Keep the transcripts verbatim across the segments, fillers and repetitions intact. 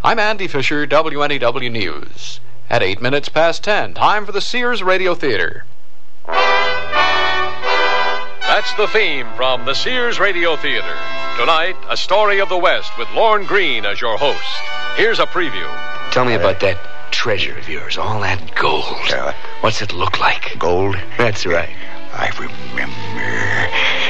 I'm Andy Fisher, W N E W News. At eight minutes past ten, time for the Sears Radio Theater. That's the theme from the Sears Radio Theater. Tonight, a story of the West with Lorne Greene as your host. Here's a preview. Tell me about that treasure of yours, all that gold. Uh, What's it look like? Gold? That's right. I remember.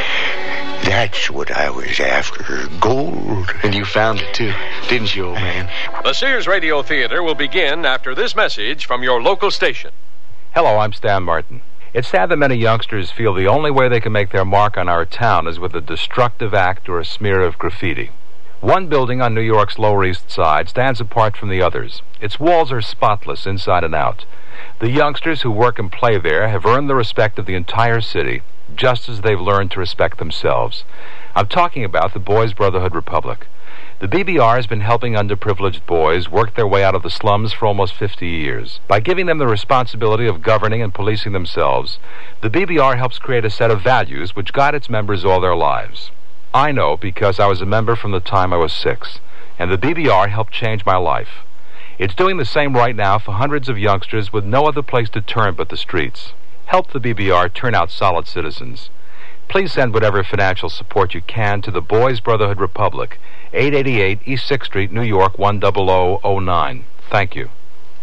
That's what I was after, gold. And you found it, too, didn't you, old man? The Sears Radio Theater will begin after this message from your local station. Hello, I'm Stan Martin. It's sad that many youngsters feel the only way they can make their mark on our town is with a destructive act or a smear of graffiti. One building on New York's Lower East Side stands apart from the others. Its walls are spotless inside and out. The youngsters who work and play there have earned the respect of the entire city, just as they've learned to respect themselves. I'm talking about the Boys Brotherhood Republic. The B B R has been helping underprivileged boys work their way out of the slums for almost fifty years. By giving them the responsibility of governing and policing themselves, the B B R helps create a set of values which guide its members all their lives. I know because I was a member from the time I was six, and the B B R helped change my life. It's doing the same right now for hundreds of youngsters with no other place to turn but the streets. Help the B B R turn out solid citizens. Please send whatever financial support you can to the Boys Brotherhood Republic, eight eighty-eight East sixth Street, New York, one zero zero zero nine. Thank you.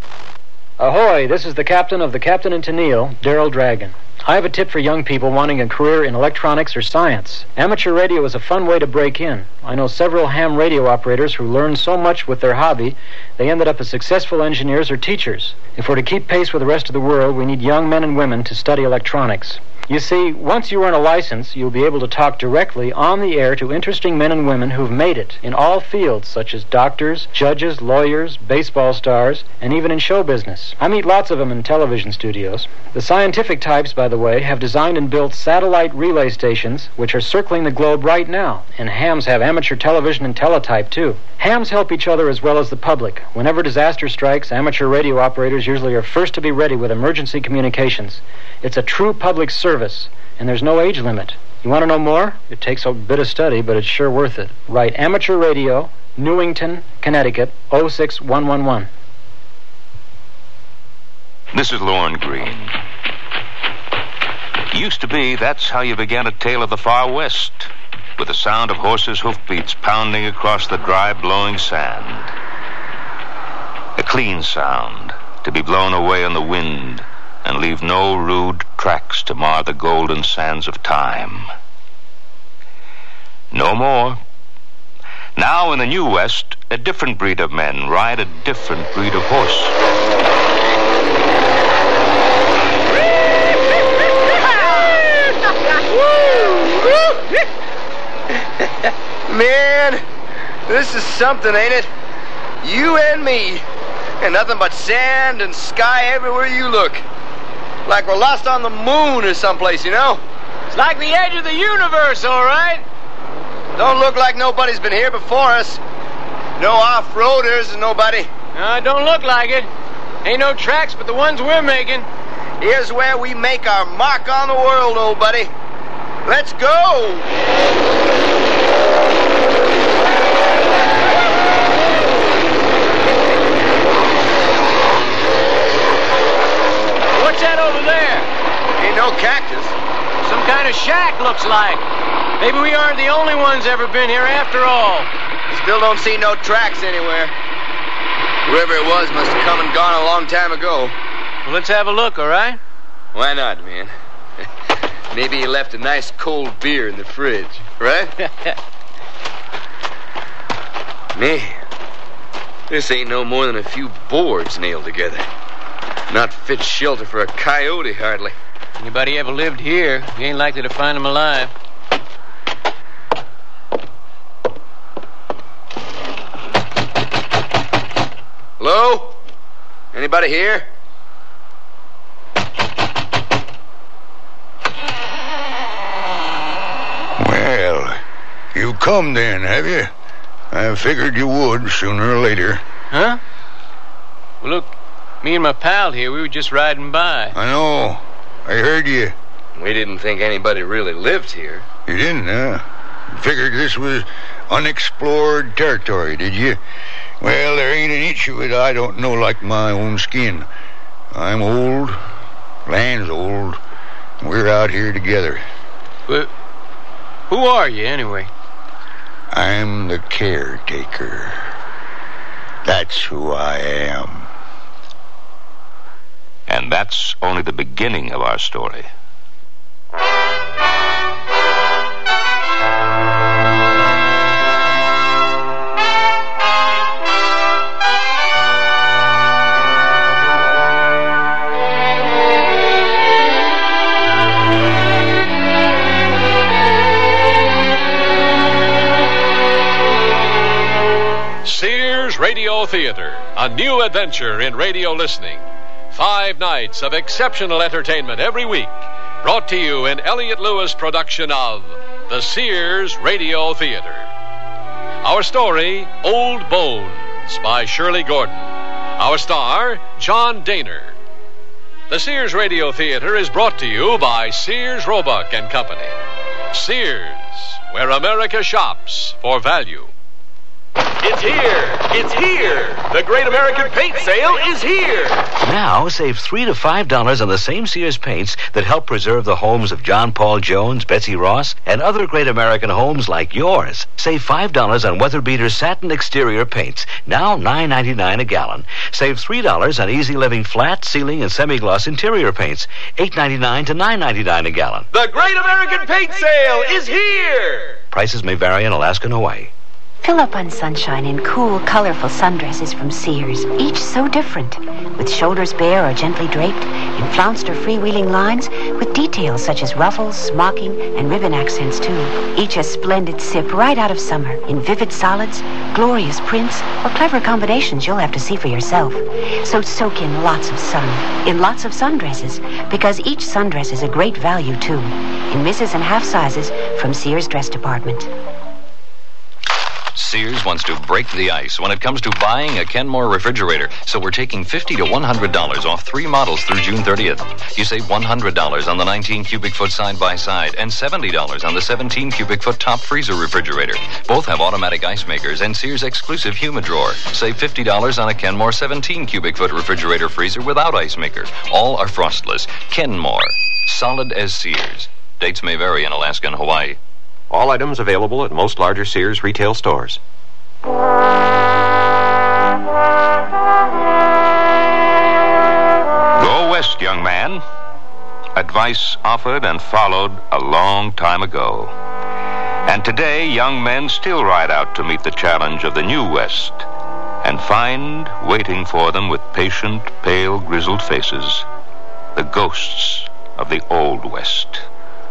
Ahoy, this is the captain of the Captain and Tennille, Daryl Dragon. I have a tip for young people wanting a career in electronics or science. Amateur radio is a fun way to break in. I know several ham radio operators who learned so much with their hobby, they ended up as successful engineers or teachers. If we're to keep pace with the rest of the world, we need young men and women to study electronics. You see, once you earn a license, you'll be able to talk directly on the air to interesting men and women who've made it in all fields, such as doctors, judges, lawyers, baseball stars, and even in show business. I meet lots of them in television studios. The scientific types, by the way, have designed and built satellite relay stations, which are circling the globe right now, and hams have amateur television and teletype, too. Hams help each other as well as the public. Whenever disaster strikes, amateur radio operators usually are first to be ready with emergency communications. It's a true public service, and there's no age limit. You want to know more? It takes a bit of study, but it's sure worth it. Write Amateur Radio, Newington, Connecticut, oh six one one one. This is Lorne Greene. Used to be, that's how you began a tale of the far west, with the sound of horses' hoofbeats pounding across the dry, blowing sand. A clean sound, to be blown away on the wind and leave no rude tracks to mar the golden sands of time. No more. Now in the New West, a different breed of men ride a different breed of horse. Man, this is something, ain't it? You and me, and nothing but sand and sky everywhere you look. Like we're lost on the moon or someplace, you know? It's like the edge of the universe, all right? Don't look like nobody's been here before us. No off-roaders and nobody. No, it don't look like it. Ain't no tracks but the ones we're making. Here's where we make our mark on the world, old buddy. Let's go! What's that over there? Ain't no cactus. Some kind of shack, looks like. Maybe we aren't the only ones ever been here after all. Still don't see no tracks anywhere. Whoever it was must have come and gone a long time ago. Well, let's have a look, all right? Why not, man? Maybe he left a nice cold beer in the fridge, right? Man, this ain't no more than a few boards nailed together. Not fit shelter for a coyote, hardly. Anybody ever lived here, you ain't likely to find him alive. Hello? Anybody here? Well, you come then, have you? I figured you would sooner or later. Huh? Well, look, me and my pal here, we were just riding by. I know. I heard you. We didn't think anybody really lived here. You didn't, huh? Figured this was unexplored territory, did you? Well, there ain't an inch of it I don't know like my own skin. I'm old, Land's old, and we're out here together. But who are you, anyway? I'm the caretaker. That's who I am. And that's only the beginning of our story. Radio Theater, a new adventure in radio listening. Five nights of exceptional entertainment every week, brought to you in Elliott Lewis production of the Sears Radio Theater. Our story, Old Bones, by Shirley Gordon. Our star, John Daner. The Sears Radio Theater is brought to you by Sears Roebuck and Company. Sears, where America shops for value. It's here! It's here! The Great American Paint Sale is here! Now, save three to five dollars on the same Sears paints that help preserve the homes of John Paul Jones, Betsy Ross, and other great American homes like yours. Save five dollars on Weatherbeater satin exterior paints, now nine ninety-nine a gallon. Save three dollars on Easy Living flat, ceiling, and semi-gloss interior paints, eight ninety-nine to nine ninety-nine a gallon. The Great American Paint Sale is here! Prices may vary in Alaska and Hawaii. Fill up on sunshine in cool, colorful sundresses from Sears, each so different, with shoulders bare or gently draped, in flounced or freewheeling lines, with details such as ruffles, smocking, and ribbon accents, too. Each a splendid sip right out of summer, in vivid solids, glorious prints, or clever combinations you'll have to see for yourself. So soak in lots of sun, in lots of sundresses, because each sundress is a great value, too, in misses and half sizes from Sears Dress Department. Sears wants to break the ice when it comes to buying a Kenmore refrigerator, so we're taking fifty to one hundred dollars off three models through June thirtieth. You save one hundred dollars on the nineteen cubic foot side-by-side and seventy dollars on the seventeen cubic foot top freezer refrigerator. Both have automatic ice makers and Sears exclusive Humidrawer. Save fifty dollars on a Kenmore seventeen cubic foot refrigerator freezer without ice maker. All are frostless. Kenmore. Solid as Sears. Dates may vary in Alaska and Hawaii. All items available at most larger Sears retail stores. Go west, young man. Advice offered and followed a long time ago. And today, young men still ride out to meet the challenge of the new West and find, waiting for them with patient, pale, grizzled faces, the ghosts of the Old West.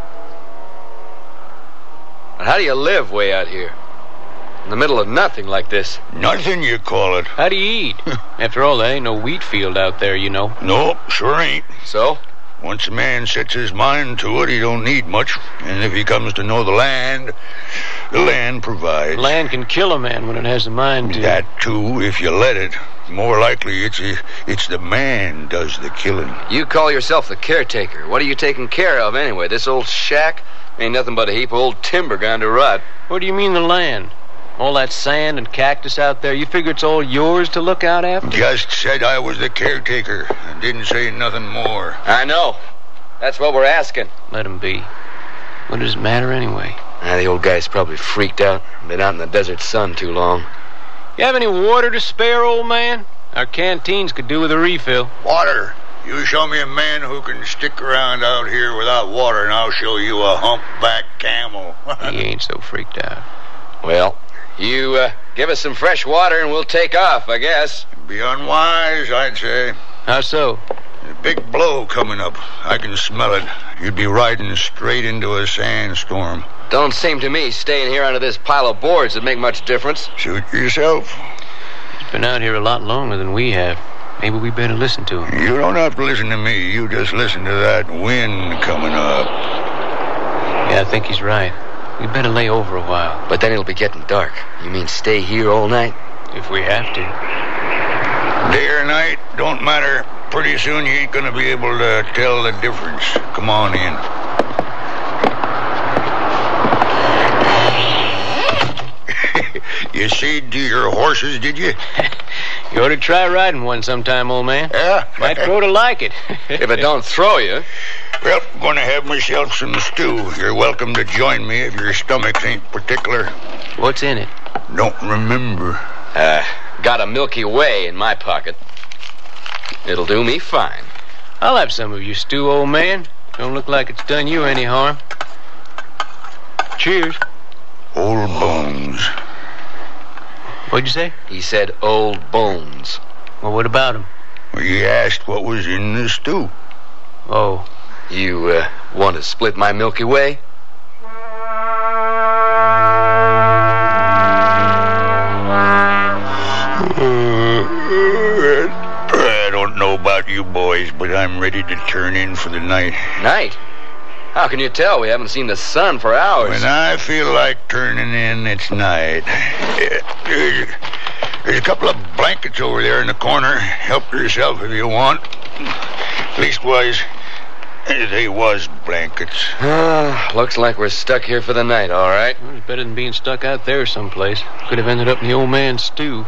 How do you live way out here? In the middle of nothing like this. Nothing, you call it. How do you eat? After all, there ain't no wheat field out there, you know. Nope, sure ain't. So? Once a man sets his mind to it, he don't need much. And if he comes to know the land, the land provides. Land can kill a man when it has a mind to. That, too, if you let it. More likely, it's a, it's the man does the killing. You call yourself the caretaker. What are you taking care of, anyway? This old shack? Ain't nothing but a heap of old timber gone to rot. What do you mean the land? All that sand and cactus out there, you figure it's all yours to look out after? Just said I was the caretaker and didn't say nothing more. I know. That's what we're asking. Let him be. What does it matter anyway? Ah, the old guy's probably freaked out. Been out in the desert sun too long. You have any water to spare, old man? Our canteens could do with a refill. Water? You show me a man who can stick around out here without water, and I'll show you a humpback camel. He ain't so freaked out. Well, you uh, give us some fresh water and we'll take off, I guess. It'd be unwise, I'd say. How so? A big blow coming up. I can smell it. You'd be riding straight into a sandstorm. Don't seem to me staying here under this pile of boards would make much difference. Suit yourself. He's been out here a lot longer than we have. Maybe we better listen to him. You don't have to listen to me. You just listen to that wind coming up. Yeah, I think he's right. We better lay over a while. But then it'll be getting dark. You mean stay here all night? If we have to. Day or night, don't matter. Pretty soon you ain't gonna be able to tell the difference. Come on in. You seed to your horses, did you? You ought to try riding one sometime, old man. Yeah? Might grow to like it. If it don't throw you. Well, I'm going to have myself some stew. You're welcome to join me if your stomachs ain't particular. What's in it? Don't remember. Uh, got a Milky Way in my pocket. It'll do me fine. I'll have some of your stew, old man. Don't look like it's done you any harm. Cheers. Old bones. What'd you say? He said old bones. Well, what about him? Well, you asked what was in the stew. Oh. You, uh, want to split my Milky Way? I don't know about you boys, but I'm ready to turn in for the night. Night? How can you tell? We haven't seen the sun for hours. When I feel like turning in, it's night. There's, there's a couple of blankets over there in the corner. Help yourself if you want. Leastwise, they was blankets. Uh, looks like we're stuck here for the night, all right. Well, it's better than being stuck out there someplace. Could have ended up in the old man's stew.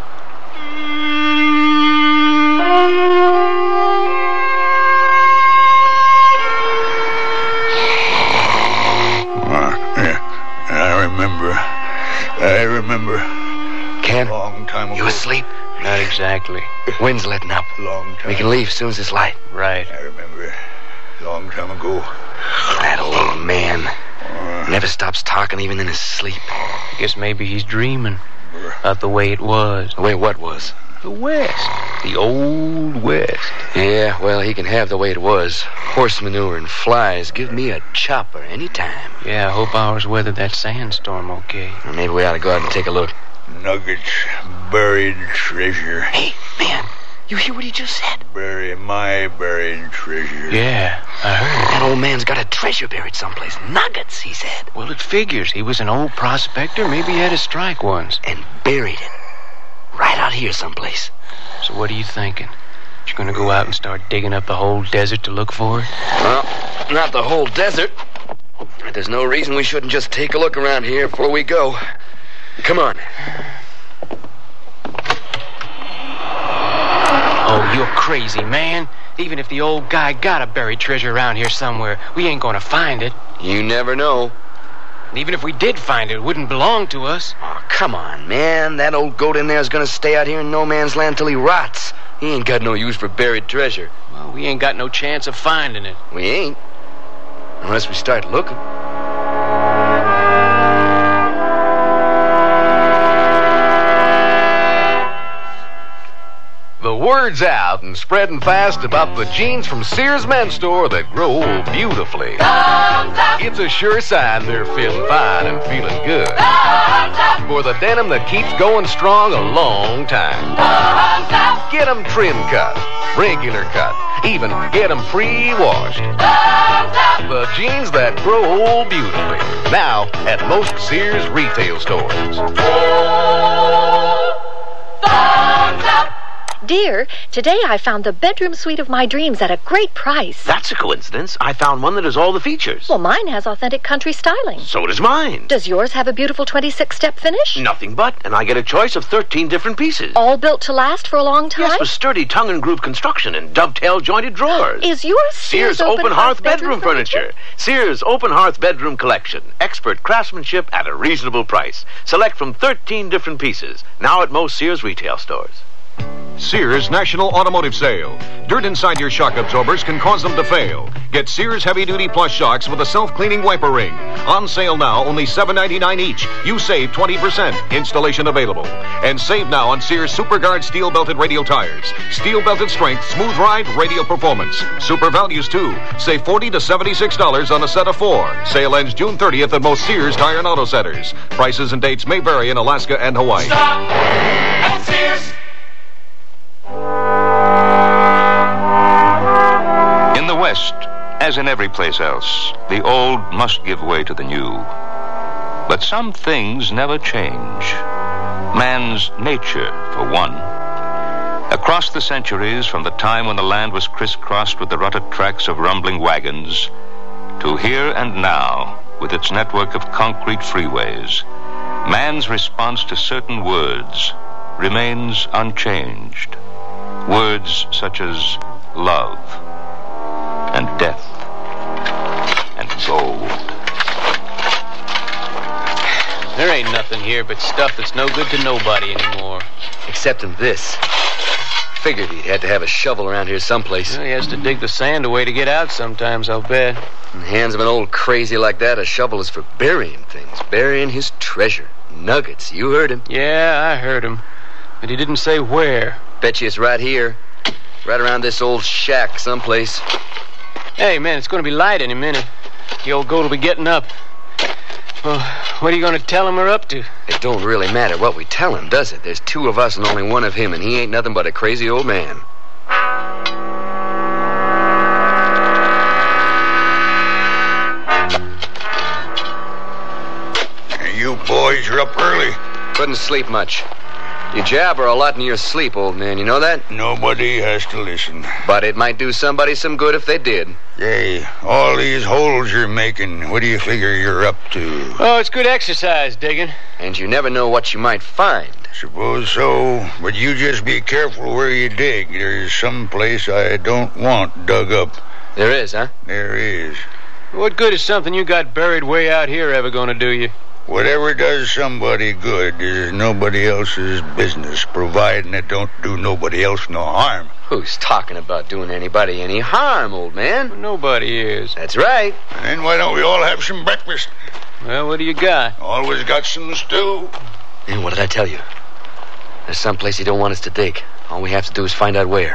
I remember. I remember. Ken? A long time ago. You asleep? Not exactly. Wind's letting up. Long time. We can leave as soon as it's light. Right. I remember. A long time ago. That old man. Uh, Never stops talking even in his sleep. I guess maybe he's dreaming about the way it was. The way what was? The West. The old West. Yeah, well, he can have the way it was. Horse manure and flies. Give me a chopper anytime. Yeah, I hope ours weathered that sandstorm okay. Or maybe we ought to go out and take a look. Nuggets, buried treasure. Hey, man, you hear what he just said? Bury my buried treasure. Yeah, I heard. That old man's got a treasure buried someplace. Nuggets, he said. Well, it figures. He was an old prospector. Maybe he had to strike once. And buried it. Right out here someplace. So what are you thinking? You gonna go out and start digging up the whole desert to look for it? Well, not the whole desert. There's no reason we shouldn't just take a look around here before we go. Come on. Oh, you're crazy, man. Even if the old guy got a buried treasure around here somewhere, we ain't gonna find it. You never know. And even if we did find it, it wouldn't belong to us. Oh, come on, man. That old goat in there is gonna stay out here in no man's land till he rots. He ain't got no use for buried treasure. Well, we ain't got no chance of finding it. We ain't. Unless we start looking. The word's out and spreading fast about the jeans from Sears Men's Store that grow beautifully. It's a sure sign they're feeling fine and feeling good. For the denim that keeps going strong a long time. Get them trim cut, regular cut, even get them pre-washed. The jeans that grow old beautifully. Now at most Sears retail stores. Dear, today I found the bedroom suite of my dreams at a great price. That's a coincidence. I found one that has all the features. Well, mine has authentic country styling. So does mine. Does yours have a beautiful twenty-six step finish? Nothing but, and I get a choice of thirteen different pieces. All built to last for a long time? Yes, with sturdy tongue and groove construction and dovetail jointed drawers. Is yours Sears, Sears Open, Open Hearth, Hearth Bedroom, bedroom furniture? furniture. Sears Open Hearth Bedroom Collection. Expert craftsmanship at a reasonable price. Select from thirteen different pieces. Now at most Sears retail stores. Sears National Automotive Sale. Dirt inside your shock absorbers can cause them to fail. Get Sears Heavy Duty Plus shocks with a self-cleaning wiper ring. On sale now, only seven ninety-nine each. You save twenty percent. Installation available. And save now on Sears SuperGuard steel belted radial tires. Steel belted strength, smooth ride, radial performance. Super values too. Save forty to seventy-six dollars on a set of four. Sale ends June thirtieth at most Sears Tire and Auto Centers. Prices and dates may vary in Alaska and Hawaii. Stop at Sears. In the West, as in every place else, the old must give way to the new. But some things never change. Man's nature, for one. Across the centuries, from the time when the land was crisscrossed with the rutted tracks of rumbling wagons, to here and now, with its network of concrete freeways, Man's response to certain words remains unchanged. Words such as love and death and gold. There ain't nothing here but stuff that's no good to nobody anymore. Except in this. Figured he'd had to have a shovel around here someplace. Well, he has to dig the sand away to get out sometimes, I'll bet. In the hands of an old crazy like that, a shovel is for burying things. Burying his treasure. Nuggets. You heard him. Yeah, I heard him. But he didn't say where. Bet you it's right here. Right around this old shack someplace. Hey, man, it's going to be light any minute. The old goat will be getting up. Well, what are you going to tell him we're up to? It don't really matter what we tell him, does it? There's two of us and only one of him, and he ain't nothing but a crazy old man. You boys are up early. Couldn't sleep much. You jabber a lot in your sleep, old man. You know that? Nobody has to listen. But it might do somebody some good if they did. Hey, all these holes you're making, what do you figure you're up to? Oh, it's good exercise, digging. And you never know what you might find. Suppose so, but you just be careful where you dig. There's some place I don't want dug up. There is, huh? There is. What good is something you got buried way out here ever going to do you? Whatever does somebody good is nobody else's business, providing it don't do nobody else no harm. Who's talking about doing anybody any harm, old man? Well, nobody is. That's right. And then why don't we all have some breakfast? Well, what do you got? Always got some stew. And what did I tell you? There's some place you don't want us to dig. All we have to do is find out where.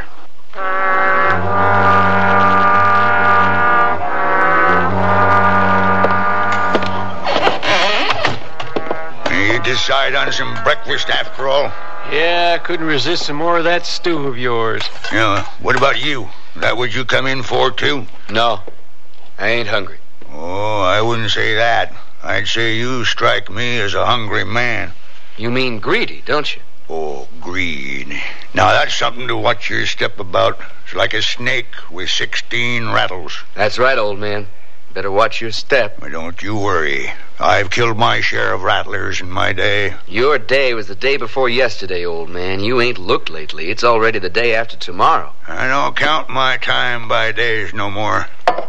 You decide on some breakfast after all? Yeah, I couldn't resist some more of that stew of yours. Yeah, what about you? That what you come in for, too? No, I ain't hungry. Oh, I wouldn't say that. I'd say you strike me as a hungry man. You mean greedy, don't you? Oh, greed. Now, that's something to watch your step about. It's like a snake with sixteen rattles. That's right, old man. Better watch your step. But don't you worry. I've killed my share of rattlers in my day. Your day was the day before yesterday, old man. You ain't looked lately. It's already the day after tomorrow. I don't count my time by days no more.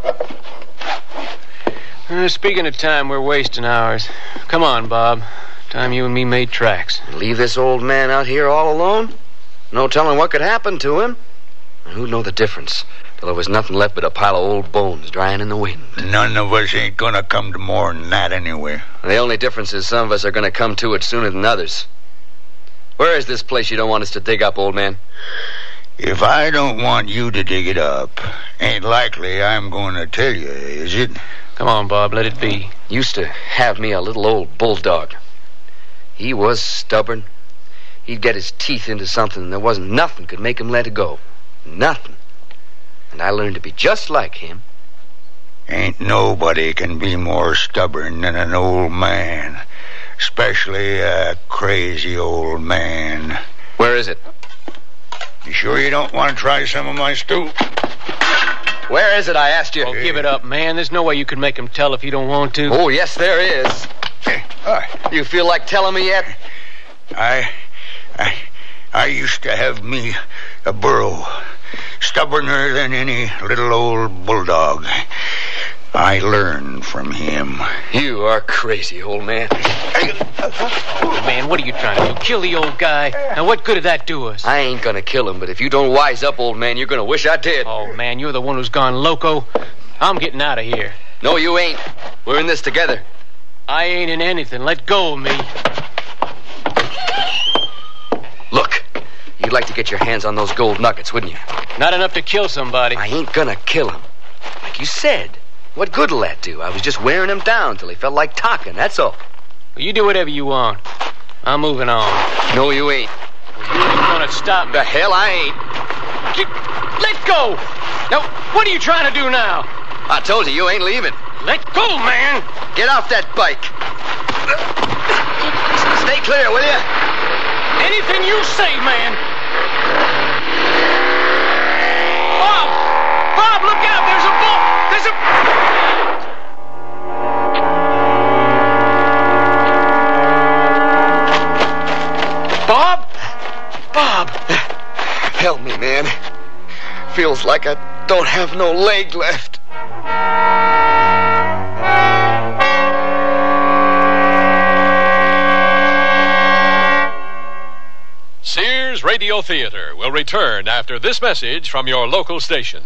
Uh, speaking of time, we're wasting hours. Come on, Bob. Time you and me made tracks. Leave this old man out here all alone? No telling what could happen to him. Who'd know the difference? Till there was nothing left but a pile of old bones drying in the wind. None of us ain't gonna come to more than that anyway. The only difference is some of us are gonna come to it sooner than others. Where is this place you don't want us to dig up, old man? If I don't want you to dig it up, ain't likely I'm gonna tell you, is it? Come on, Bob, let it be. Used to have me a little old bulldog. He was stubborn. He'd get his teeth into something and there wasn't nothing could make him let it go. Nothing. And I learned to be just like him. Ain't nobody can be more stubborn than an old man. Especially a crazy old man. Where is it? You sure you don't want to try some of my stew? Where is it, I asked you? Oh, give it up, man. There's no way you can make him tell if you don't want to. Oh, yes, there is. Uh, you feel like telling me yet? I... I... I used to have me a burro. Stubborner than any little old bulldog. I learned from him. You are crazy, old man. Oh, man, what are you trying to do? Kill the old guy? Now, what good did that do us? I ain't gonna kill him, but if you don't wise up, old man, you're gonna wish I did. Oh, man, you're the one who's gone loco. I'm getting out of here. No, you ain't. We're in this together. I ain't in anything. Let go of me. Look, you'd like to get your hands on those gold nuggets, wouldn't you? Not enough to kill somebody. I ain't gonna kill him. Like you said. What good'll that do? I was just wearing him down till he felt like talking, that's all. Well, you do whatever you want. I'm moving on. No, you ain't. Well, you ain't gonna stop me. The hell I ain't. Get, let go! Now, what are you trying to do now? I told you, you ain't leaving. Let go, man! Get off that bike. Stay clear, will you? Anything you say, man. Bob! Bob, look out! There's a bull! There's a... Help me, man. Feels like I don't have no leg left. Sears Radio Theater will return after this message from your local station.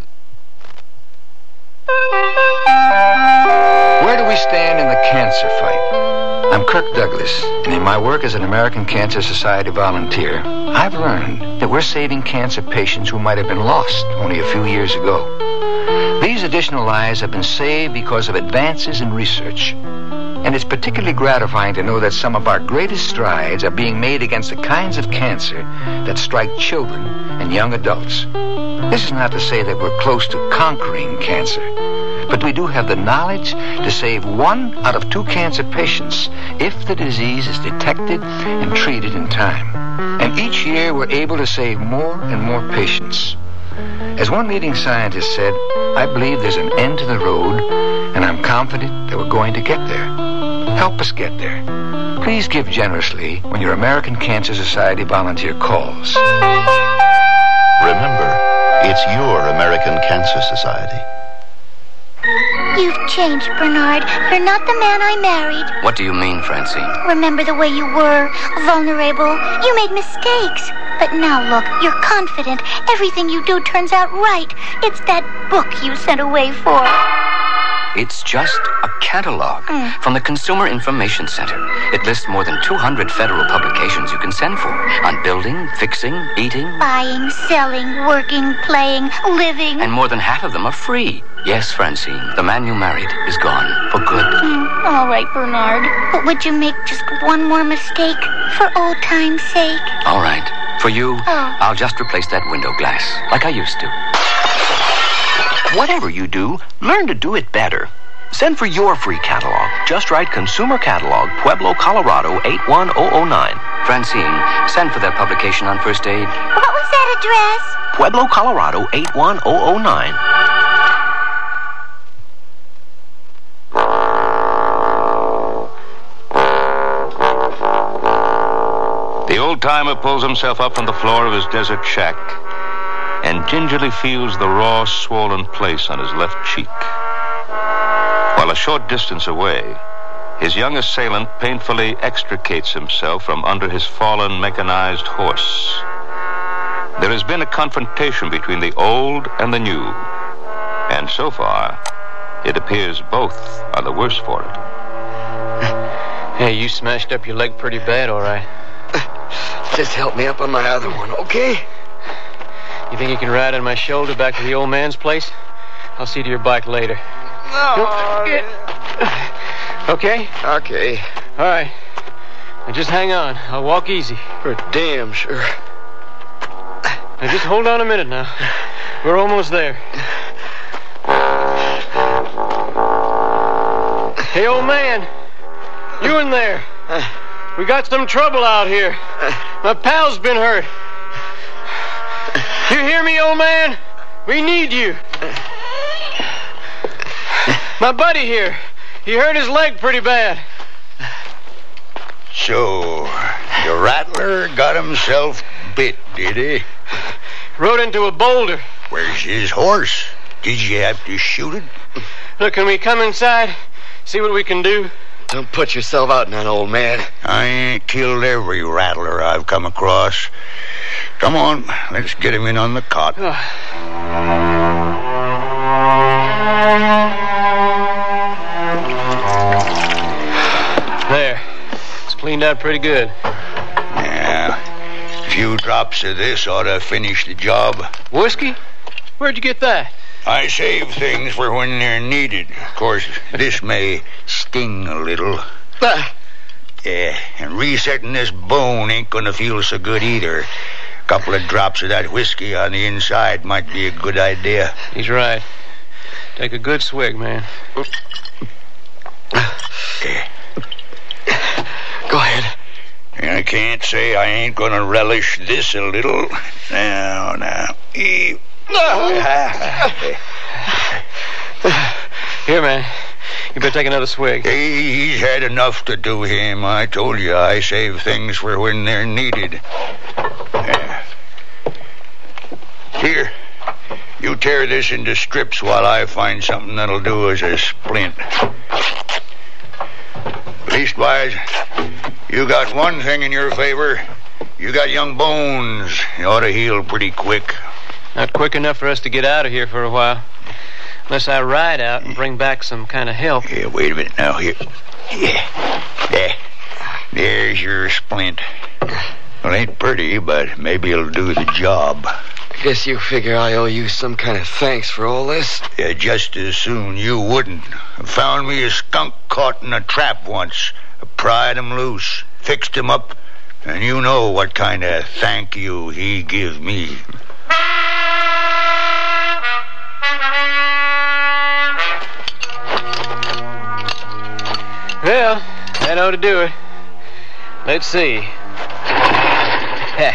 Where do we stand in the cancer fight? I'm Kirk Douglas, and in my work as an American Cancer Society volunteer, I've learned that we're saving cancer patients who might have been lost only a few years ago. These additional lives have been saved because of advances in research. And it's particularly gratifying to know that some of our greatest strides are being made against the kinds of cancer that strike children and young adults. This is not to say that we're close to conquering cancer, but we do have the knowledge to save one out of two cancer patients if the disease is detected and treated in time. And each year we're able to save more and more patients. As one leading scientist said, I believe there's an end to the road, and I'm confident that we're going to get there. Help us get there. Please give generously when your American Cancer Society volunteer calls. Remember, it's your American Cancer Society. You've changed, Bernard. You're not the man I married. What do you mean, Francine? Remember the way you were, vulnerable. You made mistakes. But now look, you're confident. Everything you do turns out right. It's that book you sent away for. It's just a catalog Mm. from the Consumer Information Center. It lists more than two hundred federal publications you can send for on building, fixing, eating, Buying, selling, working, playing, living. and more than half of them are free. Yes, Francine, the man you married is gone for good. Mm, all right, Bernard. But would you make just one more mistake for old time's sake? All right. For you, Oh. I'll just replace that window glass like I used to. Whatever you do, learn to do it better. Send for your free catalog. Just write Consumer Catalog, Pueblo, Colorado, eight one zero zero nine. Francine, send for that publication on first aid. What was that address? Pueblo, Colorado, eight one zero zero nine. The old-timer pulls himself up from the floor of his desert shack and gingerly feels the raw, swollen place on his left cheek. While a short distance away, his young assailant painfully extricates himself from under his fallen mechanized horse. There has been a confrontation between the old and the new, and so far, it appears both are the worse for it. Hey, you smashed up your leg pretty bad, all right. Just help me up on my other one, okay? You think you can ride on my shoulder back to the old man's place? I'll see to your bike later. No. Okay? Okay. All right. Now just hang on. I'll walk easy. For damn sure. Now just hold on a minute now. We're almost there. Hey, old man. You in there? We got some trouble out here. My pal's been hurt. You hear me, old man? We need you. My buddy here. He hurt his leg pretty bad. So, the rattler got himself bit, did he? Rode into a boulder. Where's his horse? Did you have to shoot it? Look, can we come inside? See what we can do? Don't put yourself out now, old man. I ain't killed every rattler I've come across. Come on, let's get him in on the cot. There. It's cleaned out pretty good. Yeah. A few drops of this ought to finish the job. Whiskey? Where'd you get that? I save things for when they're needed. Of course, this may sting a little. Ah. Yeah, and resetting this bone ain't gonna feel so good either. A couple of drops of that whiskey on the inside might be a good idea. He's right. Take a good swig, man. Yeah. Go ahead. I can't say I ain't gonna relish this a little. Now, now. E- Here, man. You better take another swig. He's had enough to do him. I told you I save things for when they're needed. Yeah. Here, you tear this into strips while I find something that'll do as a splint. Leastwise, you got one thing in your favor. You got young bones. You ought to heal pretty quick. Not quick enough for us to get out of here for a while. Unless I ride out and bring back some kind of help. Yeah, wait a minute now. Here. Yeah. There. There's your splint. Well, ain't pretty, but maybe it'll do the job. Guess you figure I owe you some kind of thanks for all this? Yeah, just as soon you wouldn't. I found me a skunk caught in a trap once. I pried him loose, fixed him up, and you know what kind of thank you he give me. Well, that ought to do it. Let's see. uh,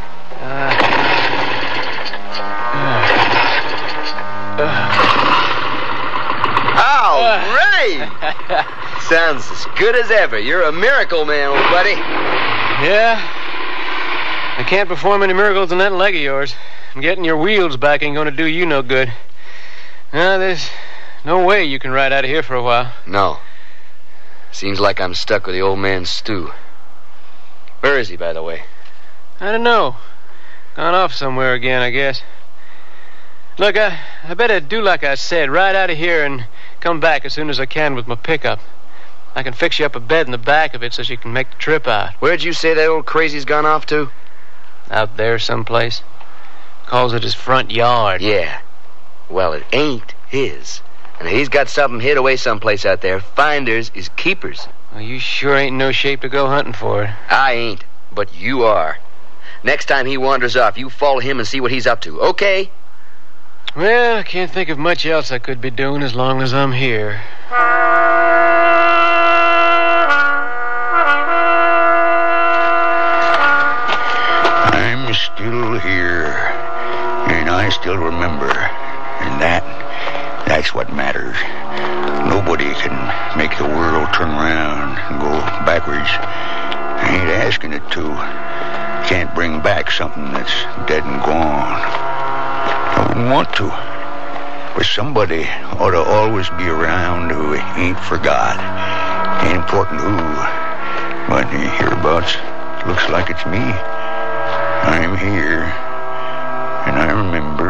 All right! Sounds as good as ever. You're a miracle man, old buddy. Yeah. I can't perform any miracles in that leg of yours. And getting your wheels back ain't gonna do you no good. No, there's no way you can ride out of here for a while. No. Seems like I'm stuck with the old man Stu. Where is he, by the way? I don't know. Gone off somewhere again, I guess. Look, I, I better do like I said. Ride out of here and come back as soon as I can with my pickup. I can fix you up a bed in the back of it so you can make the trip out. Where'd you say that old crazy's gone off to? Out there someplace. Calls it his front yard. Yeah. Well, it ain't his. And he's got something hid away someplace out there. Finders is keepers. Well, you sure ain't in no shape to go hunting for it. I ain't, but you are. Next time he wanders off, you follow him and see what he's up to, okay? Well, I can't think of much else I could be doing as long as I'm here. I'm still here, and I still remember, and that, that's what matters. Nobody can make the world turn around and go backwards. I ain't asking it to. Can't bring back something that's dead and gone. I wouldn't want to. But somebody ought to always be around who ain't forgot. Ain't important who. But hereabouts, looks like it's me. I'm here, and I remember.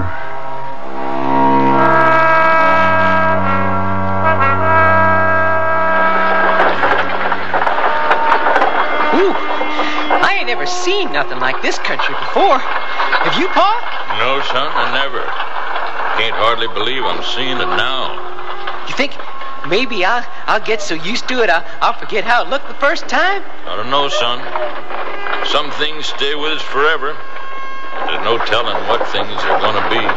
Ooh, I ain't never seen nothing like this country before. Have you, Pa? No, son, I never. Can't hardly believe I'm seeing it now. You think maybe I'll, I'll get so used to it I'll, I'll forget how it looked the first time? I don't know, son. Some things stay with us forever. There's no telling what things are going to be.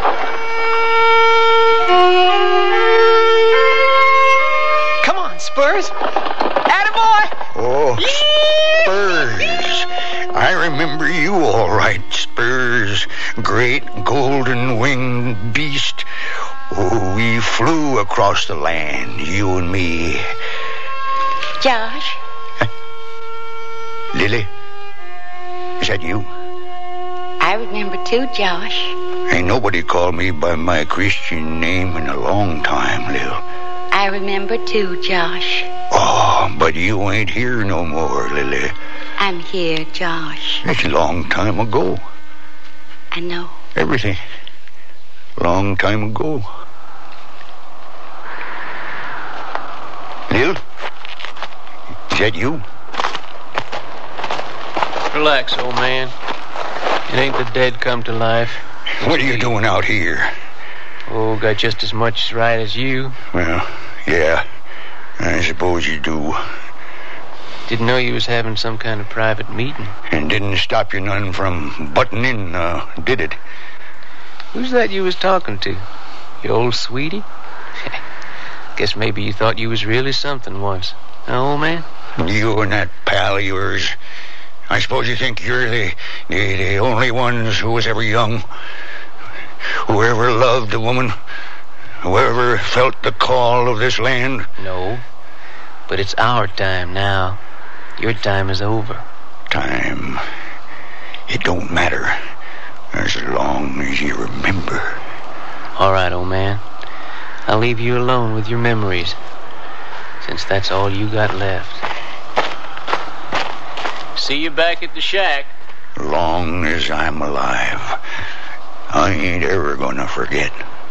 Come on, Spurs. Attaboy! Oh, Spurs. I remember you all right, Spurs. Great golden-winged beast. Oh, we flew across the land, you and me. Josh? Lily? Is that you? I remember too, Josh. Ain't nobody called me by my Christian name in a long time, Lil. I remember too, Josh. Oh, but you ain't here no more, Lily. I'm here, Josh. It's a long time ago. I know. Everything. Long time ago. Lil? Is that you? Relax, old man. It ain't the dead come to life. What are you doing out here? Oh, got just as much right as you. Well, yeah. I suppose you do. Didn't know you was having some kind of private meeting. And didn't stop you none from butting in, uh, did it? Who's that you was talking to? Your old sweetie? Guess maybe you thought you was really something once. Huh, old man? You and that pal of yours. I suppose you think you're the, the, the only ones who was ever young. Who ever loved a woman. Who ever felt the call of this land. No. But it's our time now. Your time is over. Time. It don't matter. As long as things you remember. All right, old man. I'll leave you alone with your memories, since that's all you got left. See you back at the shack. Long as I'm alive, I ain't ever gonna forget.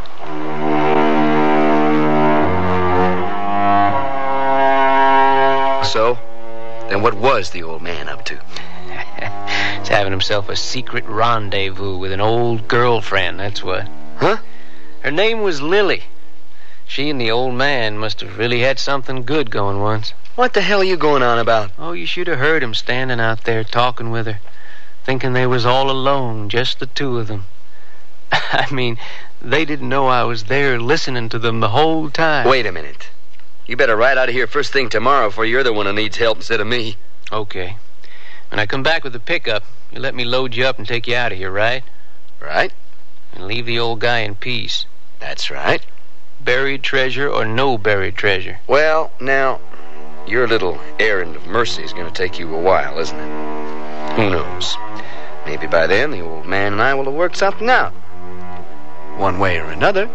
So, then what was the old man up to? He's having himself a secret rendezvous with an old girlfriend, that's what. Huh? Her name was Lily. She and the old man must have really had something good going once. What the hell are you going on about? Oh, you should have heard him standing out there talking with her, thinking they was all alone, just the two of them. I mean, they didn't know I was there listening to them the whole time. Wait a minute. You better ride out of here first thing tomorrow, for you're the one who needs help instead of me. Okay. When I come back with the pickup, you let me load you up and take you out of here, right? Right. And leave the old guy in peace. That's right. Buried treasure or no buried treasure? Well, now, your little errand of mercy is going to take you a while, isn't it? Who knows? Maybe by then the old man and I will have worked something out. One way or another.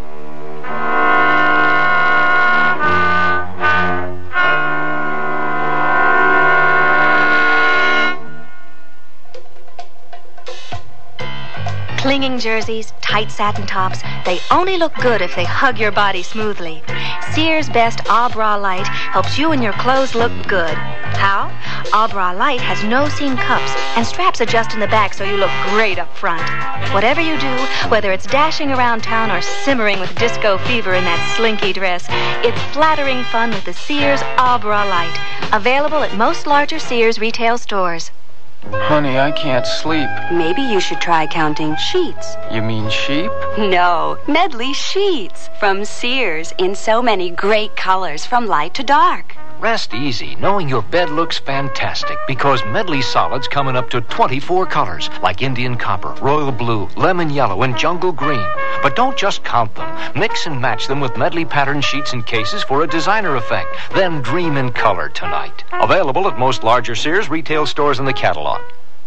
Clinging jerseys, tight satin tops, they only look good if they hug your body smoothly. Sears Best Abra Light helps you and your clothes look good. How? Abra Light has no seam cups, and straps adjust in the back so you look great up front. Whatever you do, whether it's dashing around town or simmering with disco fever in that slinky dress, it's flattering fun with the Sears Abra Light. Available at most larger Sears retail stores. Honey, I can't sleep. Maybe you should try counting sheets. You mean sheep? No, Medley sheets from Sears in so many great colors from light to dark. Rest easy knowing your bed looks fantastic because Medley solids come in up to twenty-four colors like Indian copper, royal blue, lemon yellow, and jungle green. But don't just count them. Mix and match them with Medley pattern sheets and cases for a designer effect. Then dream in color tonight. Available at most larger Sears retail stores in the catalog.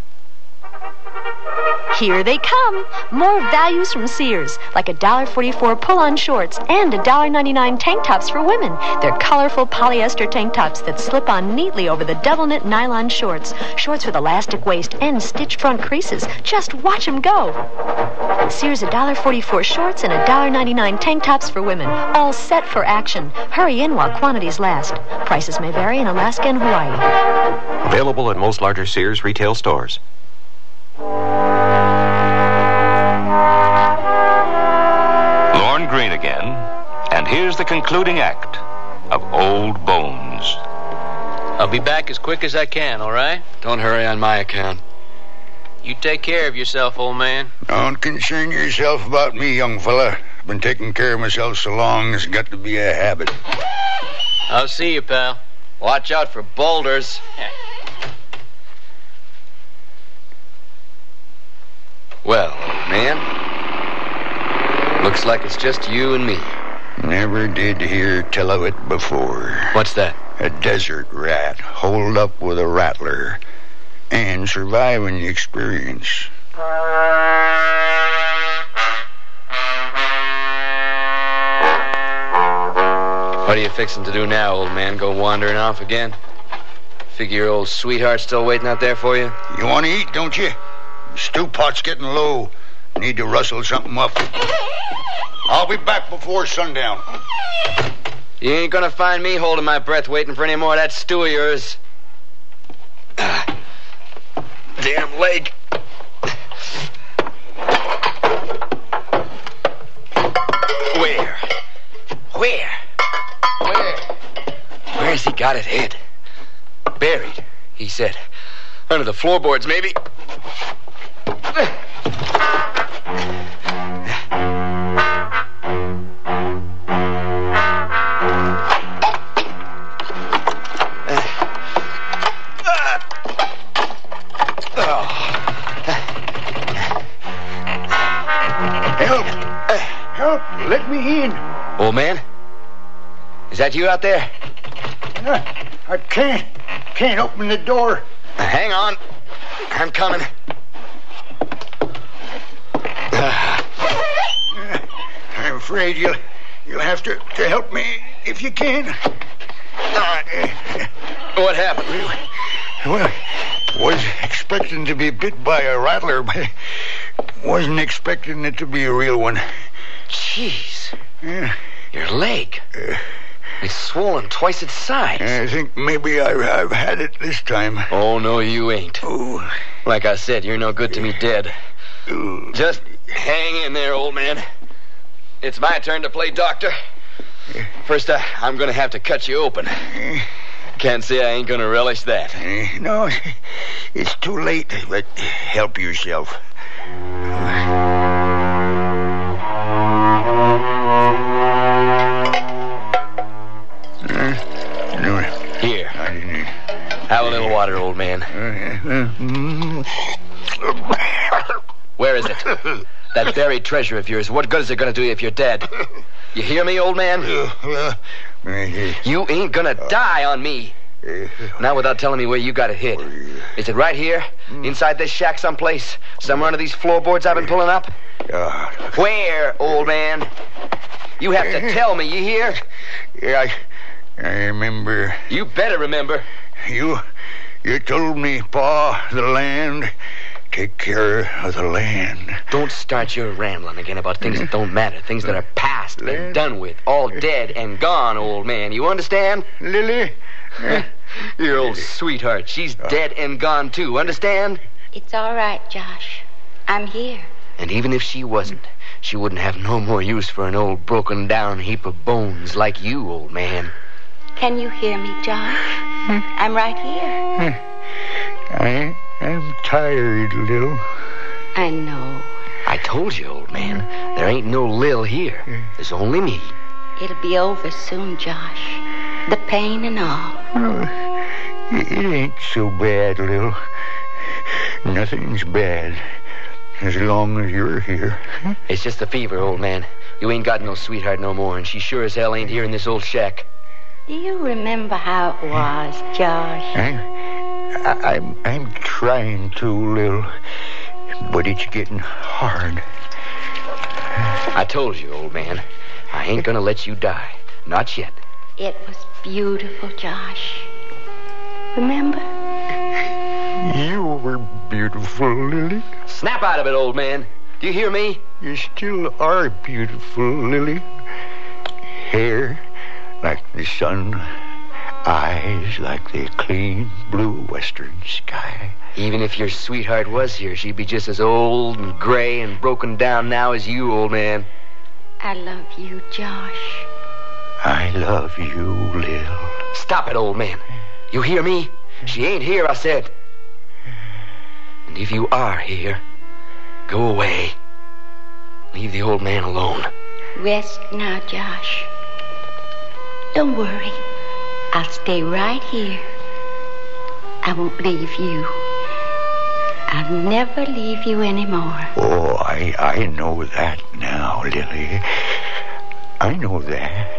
Here they come. More values from Sears, like a one dollar forty-four pull-on shorts and a one dollar ninety-nine tank tops for women. They're colorful polyester tank tops that slip on neatly over the double knit nylon shorts. Shorts with elastic waist and stitched front creases. Just watch them go. Sears one dollar forty-four shorts and a one dollar ninety-nine tank tops for women. All set for action. Hurry in while quantities last. Prices may vary in Alaska and Hawaii. Available at most larger Sears retail stores. Lorne Greene again, and here's the concluding act of Old Bones. I'll be back as quick as I can, all right? Don't hurry on my account. You take care of yourself, old man. Don't concern yourself about me, young fella. I've been taking care of myself so long, it's got to be a habit. I'll see you, pal. Watch out for boulders. Well, old man, looks like it's just you and me. Never did hear tell of it before. What's that? A desert rat holed up with a rattler and surviving the experience. What are you fixing to do now, old man? Go wandering off again? Figure your old sweetheart's still waiting out there for you? You want to eat, don't you? Stew pot's getting low. Need to rustle something up. I'll be back before sundown. You ain't gonna find me holding my breath waiting for any more of that stew of yours. Ah, damn leg. Where? Where? Where? Where's he got it hid? Buried, he said. Under the floorboards, maybe. Help! Help! Let me in. Old man? Is that you out there? Uh, I can't. Can't open the door. Hang on. I'm coming. afraid you'll you'll have to, to help me if you can. Uh, what happened? Well, was expecting to be bit by a rattler, but wasn't expecting it to be a real one. Jeez. Yeah. Your leg. Uh, it's swollen twice its size. I think maybe I've, I've had it this time. Oh, no, you ain't. Oh. Like I said, you're no good to me dead. Oh. Just hang in there, old man. It's my turn to play doctor. First, uh, I'm going to have to cut you open. Can't say I ain't going to relish that. Uh, no, it's too late, but help yourself. Here. Have a little water, old man. Where is it? That buried treasure of yours. What good is it going to do you if you're dead? You hear me, old man? You ain't going to die on me. Not without telling me where you got it hid. Is it right here? Inside this shack someplace? Somewhere under these floorboards I've been pulling up? Where, old man? You have to tell me, you hear? Yeah, I, I remember. You better remember. You, you told me, Pa, the land. Take care of the land. Don't start your rambling again about things that don't matter. Things that are past and done with. All dead and gone, old man. You understand? Lily? Your old sweetheart. She's dead and gone, too. Understand? It's all right, Josh. I'm here. And even if she wasn't, she wouldn't have no more use for an old broken-down heap of bones like you, old man. Can you hear me, Josh? I'm right here. I, I'm tired, Lil. I know. I told you, old man, there ain't no Lil here. There's only me. It'll be over soon, Josh. The pain and all. Oh, it ain't so bad, Lil. Nothing's bad. As long as you're here. It's just the fever, old man. You ain't got no sweetheart no more, and she sure as hell ain't here in this old shack. Do you remember how it was, Josh? I, I, I'm, I'm trying to, Lil. But it's getting hard. I told you, old man, I ain't gonna let you die. Not yet. It was beautiful, Josh. Remember? You were beautiful, Lily. Snap out of it, old man. Do you hear me? You still are beautiful, Lily. Hair like the sun. Eyes like the clean blue western sky. Even if your sweetheart was here, she'd be just as old and gray and broken down now as you, old man. I love you, Josh. I love you, Lil. Stop it, old man. You hear me? She ain't here, I said. And if you are here, go away. Leave the old man alone. Rest now, Josh. Don't worry. I'll stay right here. I won't leave you. I'll never leave you anymore. Oh, I, I know that now, Lily. I know that.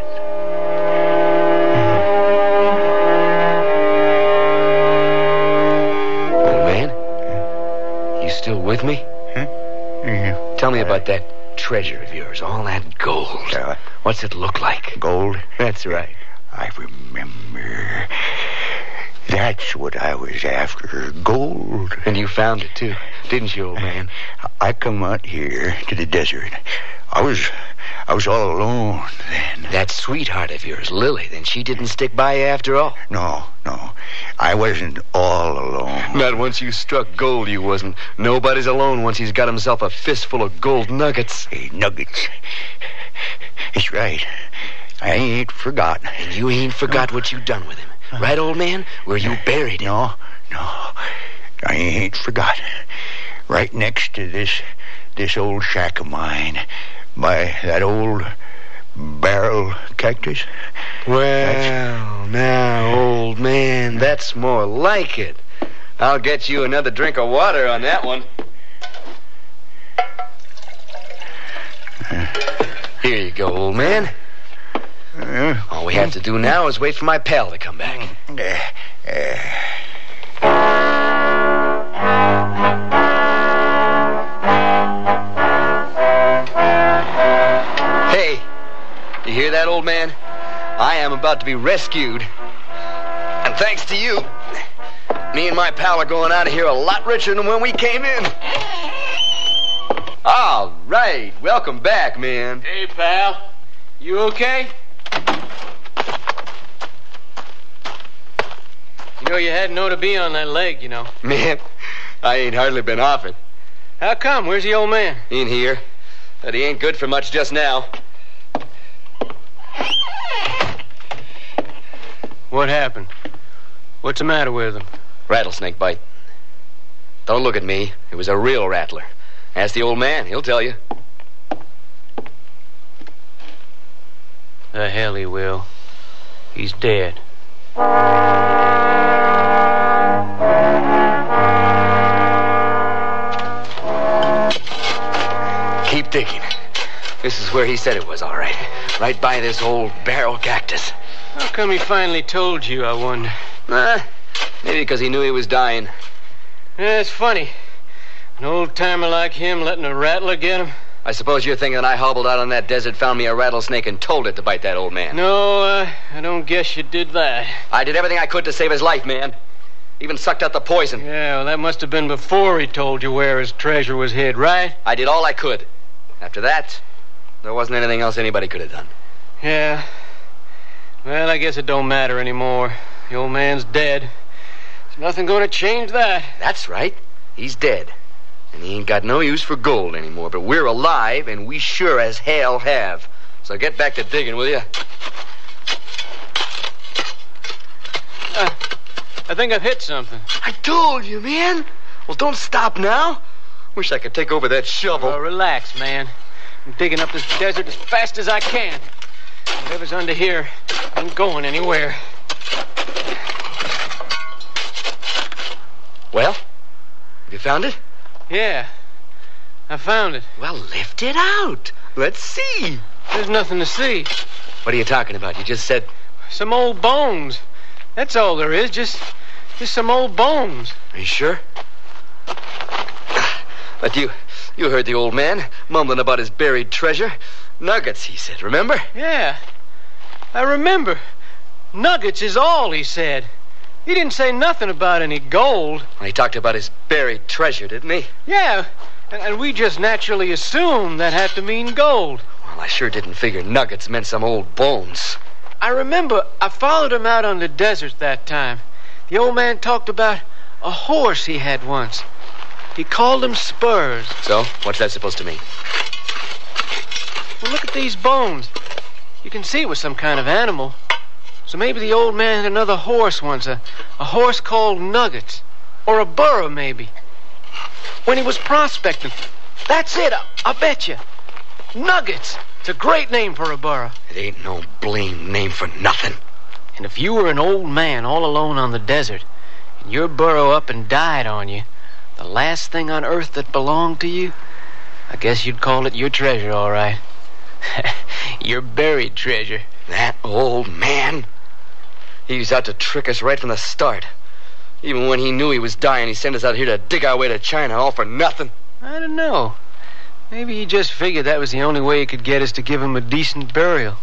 Old man? You still with me? Huh? Yeah. Tell me about that treasure of yours, all that gold. Uh, What's it look like? Gold? That's right. I remember. That's what I was after, gold. And you found it, too, didn't you, old man? I come out here to the desert. I was I was all alone then. That sweetheart of yours, Lily, then she didn't stick by you after all? No, no. I wasn't all alone. Not once you struck gold, you wasn't. Nobody's alone once he's got himself a fistful of gold nuggets. Hey, nuggets. It's right. I ain't forgot. And you ain't forgot no. what you done with him. Right, old man? Where you buried him. No, no. I ain't forgot. Right next to this this old shack of mine. By that old barrel cactus. Well, that's... now, old man, that's more like it. I'll get you another drink of water on that one. Here you go, old man. Uh, All we have to do now is wait for my pal to come back. Uh, uh. Hey, hear that, old man? I am about to be rescued. And thanks to you, me and my pal are going out of here a lot richer than when we came in. All right. Welcome back, man. Hey, pal. You okay? You know, you hadn't ought to be on that leg, you know. Man, I ain't hardly been off it. How come? Where's the old man? In here. But he ain't good for much just now. What happened? What's the matter with him? Rattlesnake bite. Don't look at me. It was a real rattler. Ask the old man. He'll tell you. The hell he will. He's dead. Keep digging. This is where he said it was, all right. Right by this old barrel cactus. How come he finally told you, I wonder? Nah, maybe because he knew he was dying. Yeah, it's funny. An old-timer like him letting a rattler get him. I suppose you're thinking that I hobbled out on that desert, found me a rattlesnake, and told it to bite that old man. No, uh, I don't guess you did that. I did everything I could to save his life, man. Even sucked out the poison. Yeah, well, that must have been before he told you where his treasure was hid, right? I did all I could. After that, there wasn't anything else anybody could have done. Yeah. Well, I guess it don't matter anymore. The old man's dead. There's nothing going to change that. That's right. He's dead. And he ain't got no use for gold anymore. But we're alive, and we sure as hell have. So get back to digging, will you? Uh, I think I've hit something. I told you, man. Well, don't stop now. Wish I could take over that shovel. Oh, relax, man. I'm digging up this desert as fast as I can. Whatever's under here ain't going anywhere. Well, have you found it? Yeah, I found it. Well, lift it out. Let's see. There's nothing to see. What are you talking about? You just said... Some old bones. That's all there is, just, just some old bones. Are you sure? But you, you heard the old man mumbling about his buried treasure. Nuggets, he said, remember? Yeah, I remember. Nuggets is all he said. He didn't say nothing about any gold. Well, he talked about his buried treasure, didn't he? Yeah, and, and we just naturally assumed that had to mean gold. Well, I sure didn't figure nuggets meant some old bones. I remember I followed him out on the desert that time. The old man talked about a horse he had once. He called them Spurs. So, what's that supposed to mean? Well, look at these bones. You can see it was some kind of animal. So maybe the old man had another horse once, a, a horse called Nuggets. Or a burro, maybe. When he was prospecting. That's it, I, I bet you. Nuggets. It's a great name for a burro. It ain't no blame name for nothing. And if you were an old man all alone on the desert, and your burro up and died on you, the last thing on earth that belonged to you, I guess you'd call it your treasure, all right. Your buried treasure. That old man? He was out to trick us right from the start. Even when he knew he was dying, he sent us out here to dig our way to China, all for nothing. I don't know. Maybe he just figured that was the only way he could get us to give him a decent burial.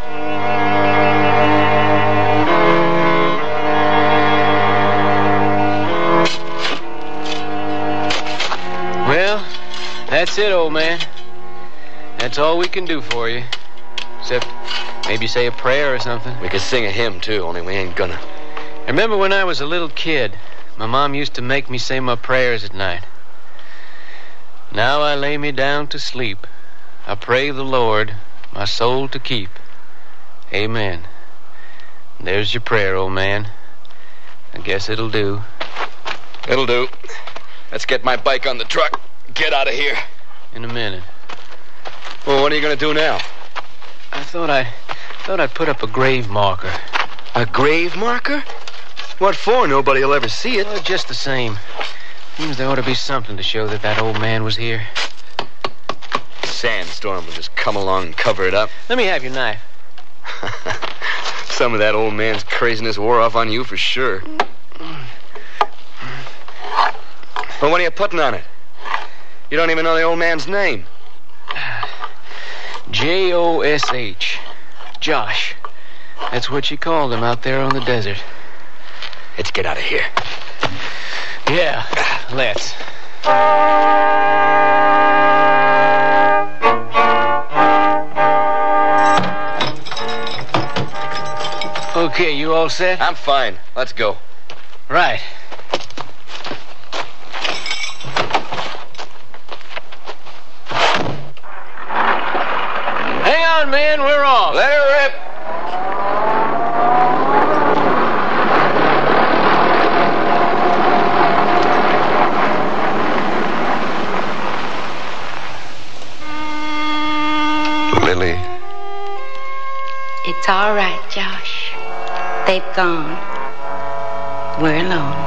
Well, that's it, old man. That's all we can do for you. Except maybe say a prayer or something. We could sing a hymn, too, only we ain't gonna. I remember when I was a little kid, my mom used to make me say my prayers at night. Now I lay me down to sleep. I pray the Lord my soul to keep. Amen. There's your prayer, old man. I guess it'll do. It'll do. Let's get my bike on the truck. Get out of here. In a minute. Well, what are you going to do now? I thought I thought I'd put up a grave marker. A grave marker? What for? Nobody will ever see it. Well, just the same. Seems there ought to be something to show that that old man was here. Sandstorm will just come along and cover it up. Let me have your knife. Some of that old man's craziness wore off on you for sure. Well, what are you putting on it? You don't even know the old man's name. J O S H. Josh. That's what you called him out there on the desert. Let's get out of here. Yeah, let's. Okay, you all set? I'm fine. Let's go. Right. Hang on, man. We're off. Let her rip. Lily. It's all right, Josh. They've gone. We're alone.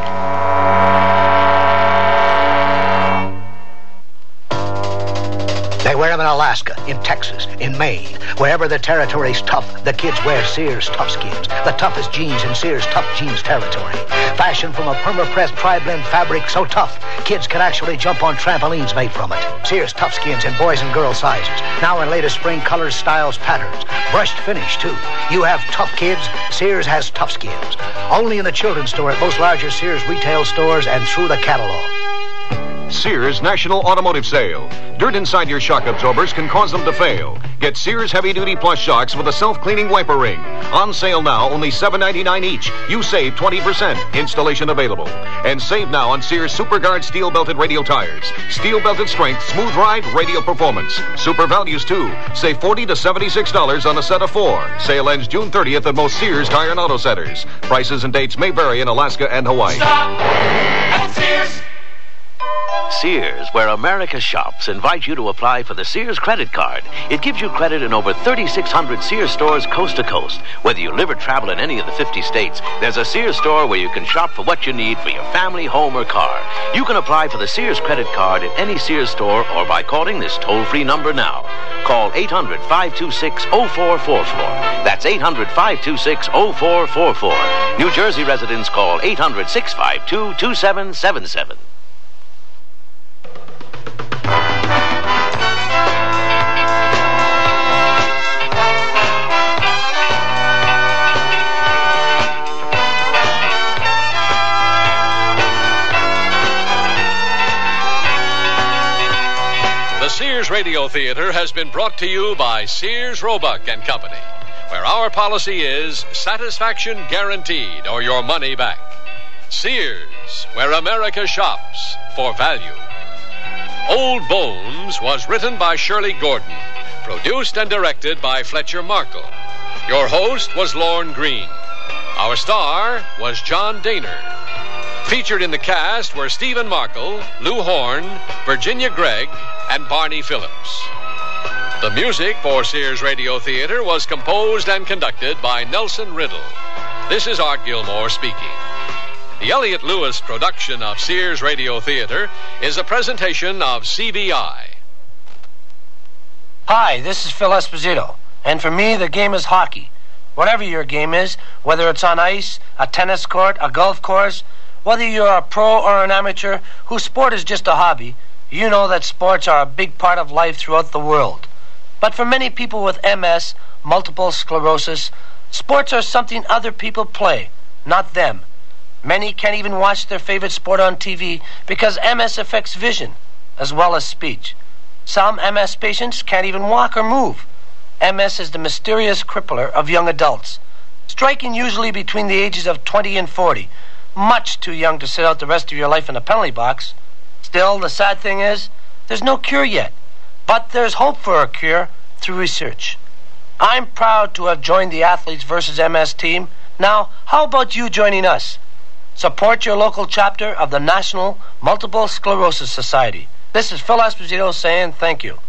They wear them in Alaska, in Texas, in Maine. Wherever the territory's tough, the kids wear Sears Tough Skins. The toughest jeans in Sears Tough Jeans territory. Fashioned from a perma-pressed tri-blend fabric so tough, kids can actually jump on trampolines made from it. Sears Tough Skins in boys and girl sizes. Now in latest spring colors, styles, patterns. Brushed finish, too. You have tough kids, Sears has Tough Skins. Only in the children's store at most larger Sears retail stores and through the catalog. Sears National Automotive Sale. Dirt inside your shock absorbers can cause them to fail. Get Sears Heavy Duty Plus shocks with a self-cleaning wiper ring. On sale now, only seven ninety-nine each. You save twenty percent. Installation available. And save now on Sears Super Guard steel belted radial tires. Steel belted strength, smooth ride, radial performance. Super values too. Save forty to seventy-six dollars on a set of four. Sale ends June thirtieth at most Sears Tire and Auto Centers. Prices and dates may vary in Alaska and Hawaii. Stop at Sears. Sears, where America shops, invite you to apply for the Sears credit card. It gives you credit in over thirty-six hundred Sears stores coast to coast. Whether you live or travel in any of the fifty states, there's a Sears store where you can shop for what you need for your family, home, or car. You can apply for the Sears credit card at any Sears store or by calling this toll-free number now. Call eight hundred, five two six, oh four four four. That's eight hundred, five two six, oh four four four. New Jersey residents call eight hundred, six five two, two seven seven seven. The Sears Radio Theater has been brought to you by Sears Roebuck and Company, where our policy is satisfaction guaranteed or your money back. Sears, where America shops for value. Old Bones was written by Shirley Gordon, produced and directed by Fletcher Markle. Your host was Lorne Green. Our star was John Daner. Featured in the cast were Stephen Markle, Lou Horn, Virginia Gregg, and Barney Phillips. The music for Sears Radio Theater was composed and conducted by Nelson Riddle. This is Art Gilmore speaking. The Elliott Lewis production of Sears Radio Theater is a presentation of C B I. Hi, this is Phil Esposito, and for me, the game is hockey. Whatever your game is, whether it's on ice, a tennis court, a golf course, whether you're a pro or an amateur whose sport is just a hobby, you know that sports are a big part of life throughout the world. But for many people with M S, multiple sclerosis, sports are something other people play, not them. Many can't even watch their favorite sport on T V because M S affects vision as well as speech. Some M S patients can't even walk or move. M S is the mysterious crippler of young adults, striking usually between the ages of twenty and forty, much too young to sit out the rest of your life in a penalty box. Still, the sad thing is, there's no cure yet, but there's hope for a cure through research. I'm proud to have joined the Athletes versus M S team. Now, how about you joining us? Support your local chapter of the National Multiple Sclerosis Society. This is Phil Esposito saying thank you.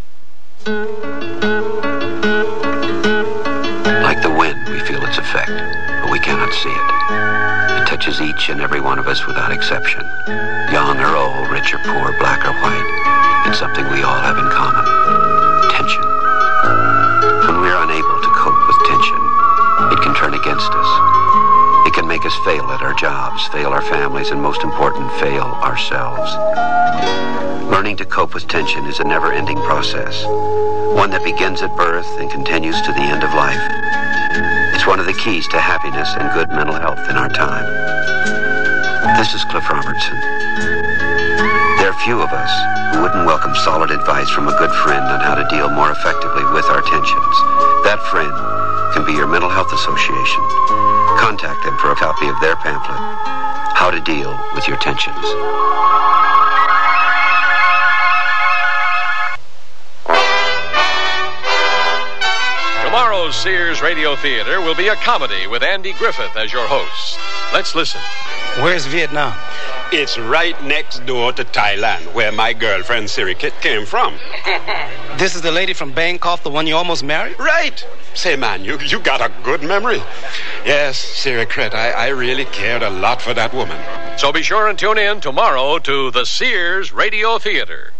Like the wind, we feel its effect, but we cannot see it. It touches each and every one of us without exception. Young or old, rich or poor, black or white. It's something we all have in common. Tension. When we're unable to cope with tension, it can turn against us. It can make us fail at our jobs, others, fail our families, and most important, fail ourselves. Learning to cope with tension is a never-ending process, one that begins at birth and continues to the end of life. It's one of the keys to happiness and good mental health in our time. This is Cliff Robertson. There are few of us who wouldn't welcome solid advice from a good friend on how to deal more effectively with our tensions. That friend can be your mental health association. Contact them for a copy of their pamphlet, How to Deal with Your Tensions. Tomorrow's Sears Radio Theater will be a comedy with Andy Griffith as your host. Let's listen. Where's Vietnam? It's right next door to Thailand, where my girlfriend Siri Kit came from. This is the lady from Bangkok, the one you almost married? Right. Say, man, you, you got a good memory. Yes, Siri Kit, I, I really cared a lot for that woman. So be sure and tune in tomorrow to the Sears Radio Theater.